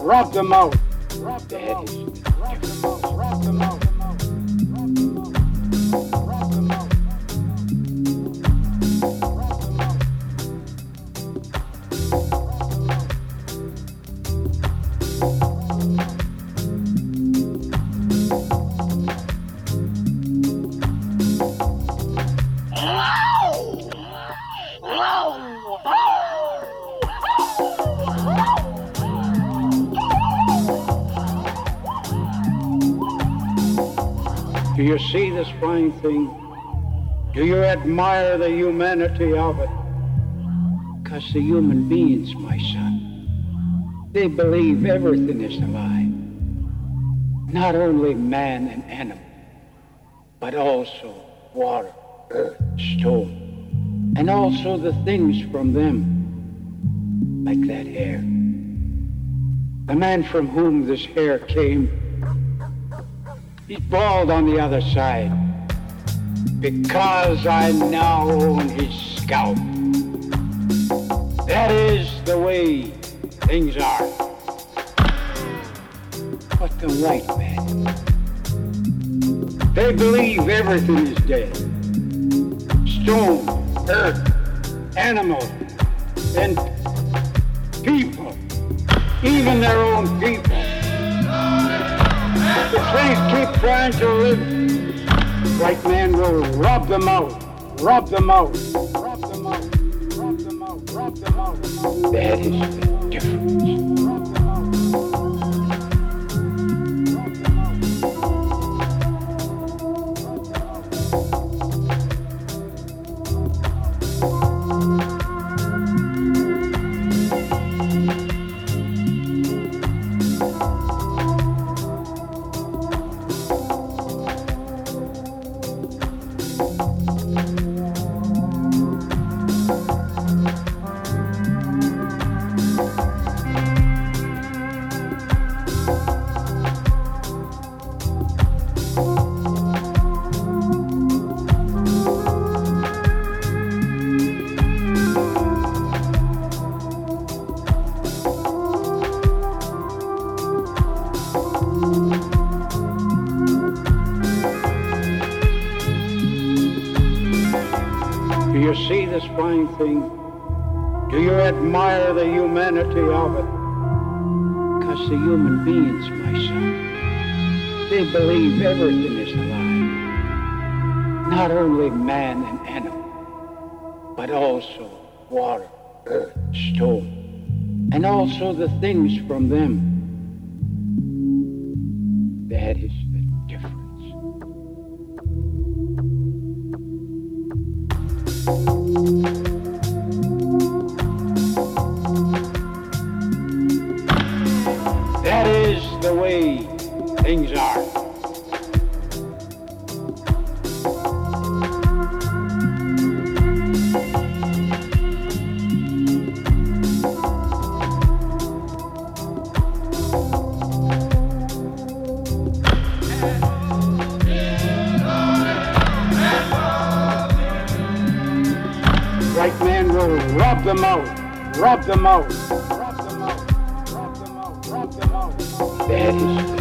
rub them out. That is different. Rub them out. Do you see this fine thing? Do you admire the humanity of it? Because the human beings, my son, they believe everything is alive. Not only man and animal, but also water, earth, stone, and also the things from them, like that hair. The man from whom this hair came, he's bald on the other side, because I now own his scalp. That is the way things are. But the white man, they believe everything is dead. Stone, earth, animal, and people, even their own people. The slaves keep trying to live. White man will rub them out, rub them out, rub them out, rub them out, rub them out. That is the difference. Do you see this fine thing? Do you admire the humanity of it? Because the human beings, my son, they believe everything is alive. Not only man and animal, but also water, earth, stone, and also the things from them. That is the difference. That is the way things are. White man will rub them out, rub them out, rub them out, rub them out, rub them out. That is